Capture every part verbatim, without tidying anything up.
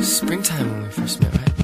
springtime when we first met, right?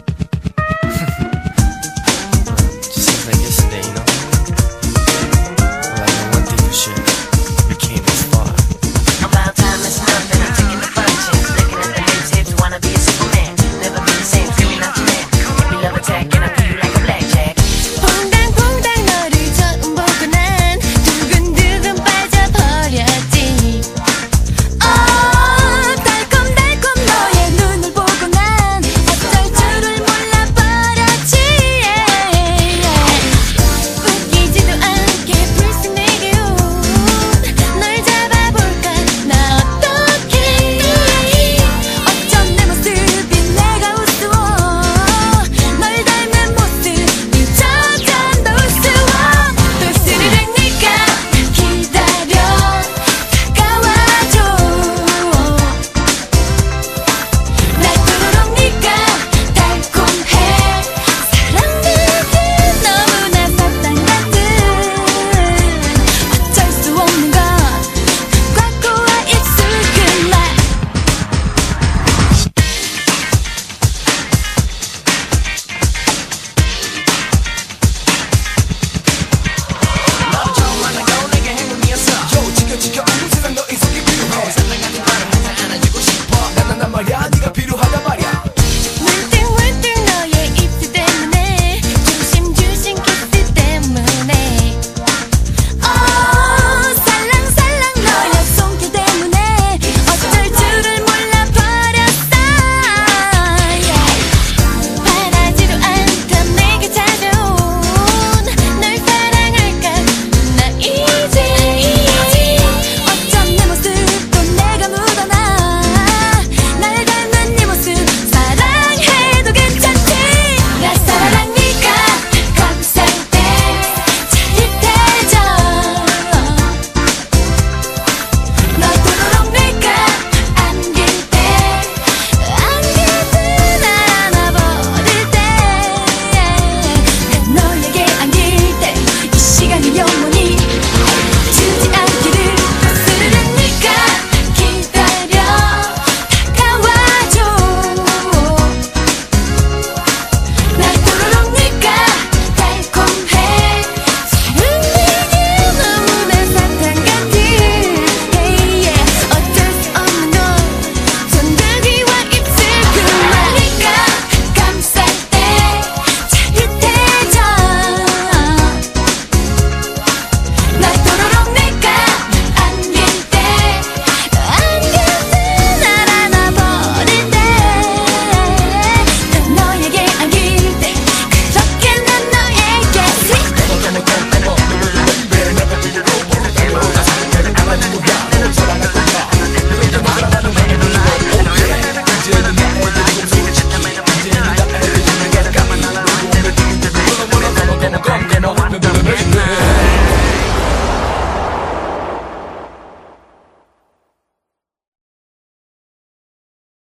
Just seems like yesterday, you know? Well, I know one thing for sure. We came this far. About time it's nothing. I'm taking the punches. Looking at the lips, if you wanna be a superman. Never be the same, screaming out your name. Give me love attack and I'll you like a blackjack. 퐁당퐁당 너를 처음 보고 난 두근두근 빠져버렸지. 어 달콤달콤 너의 눈을 보고 난 어쩔 줄을 몰라버렸지. 웃기지도 않게 불쑥 내게 온 널 잡아볼까 나 어떡해. 어쩜 내 모습이 내가 우스워. 널 닮은 모습이 점점 더 우스워. 또 스르륵 네가 기다려 다가와줘. 날도록 네가 달콤해. 사랑하기 너무나 사탕 같은 어쩔 수 없는 건 꽉고와 입술 끝맛. 너도 좀 만나고 내게 행운이었어. 요 지켜 지켜 아무 세상 너 인생이 필요해 사랑하는 바람 항상 안아주고 싶어. 난 난 말이야 네가 필요하단 말이야 물등물등 너의 입술 때문에 조심조심 키스 때문에 어 살랑살랑 너의 손길 때문에 어쩔 줄을 몰라버렸어. 바라지도 않던 내게 찾아온 널 사랑할까 나 이제 어쩜 내 모습도 내가 묻어나. 날 닮은 네 모습 사랑해도 괜찮지. 나 사랑 네가 감쌀 때 짜릿해져. 너도록 내가 안길 때 안겨도 안아버릴 때 너에게 안길 때 이 시간이 영원히 주지 않기를. 스르륵 네가 기다려 다가와줘. 날도록 네가 달콤해. 사랑하기 너무나 사탕 같은 어쩔 수 없는 건 전화기와 입술 그만. 네가 감쌀 때 짜릿해져. 날도록 내가 안길 때 안겨도 날 안아버릴 때 너에게 안길 때 그렇게 난 너에게 이제는 나의